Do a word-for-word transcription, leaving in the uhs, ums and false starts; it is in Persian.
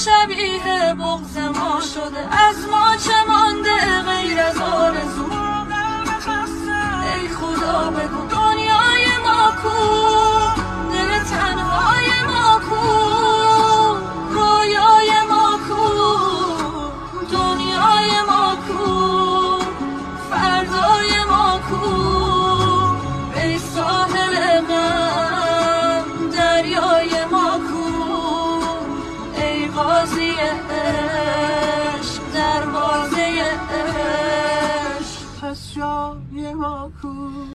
شبیه بغض ما شده، از ما چه مانده غیر از آرزو؟ ای خدا بگو دنیای ما کو، دل تنهای ما کو، رویای ما کو، دنیای ما کو، فردای ما کو، ای ساحل غم دریای ما کو، ای قاضی عشق دروازه عشق پس جای ما کو.